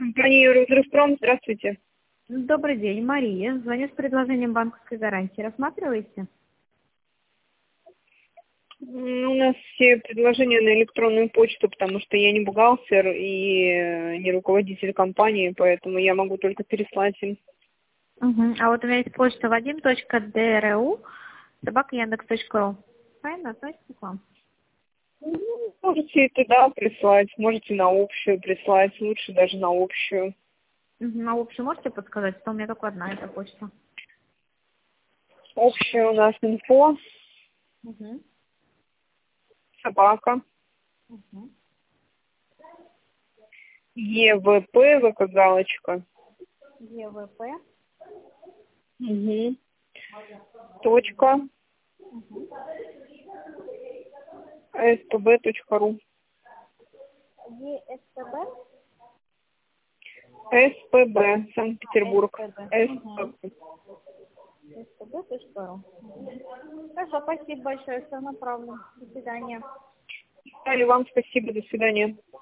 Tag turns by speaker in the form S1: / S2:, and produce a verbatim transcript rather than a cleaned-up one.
S1: Компания «Росреспром», здравствуйте.
S2: Добрый день, Мария. Звоню с предложением банковской гарантии. Рассматриваете?
S1: М, У нас все предложения на электронную почту, потому что я не бухгалтер и э, не руководитель компании, поэтому я могу только переслать им.
S2: Угу. А вот у меня есть почта вадим точка дру собака яндекс точка ру. Правильно относится к вам?
S1: Ну, можете и туда прислать, можете на общую прислать, лучше даже на общую.
S2: Угу. А общую можете подсказать? А то у меня только одна эта почта.
S1: Общая у нас инфо,
S2: Угу.
S1: собака,
S2: Угу.
S1: ЕВП, В как галочка,
S2: ЕВП.
S1: угу. Точка, spb.ru.
S2: ЕСПБ.
S1: СПБ, Санкт-Петербург.
S2: СПБ. Угу.
S1: СПБ.
S2: СПБ точка ру. Хорошо, спасибо большое, все направлю. До свидания.
S1: И вам спасибо, до свидания.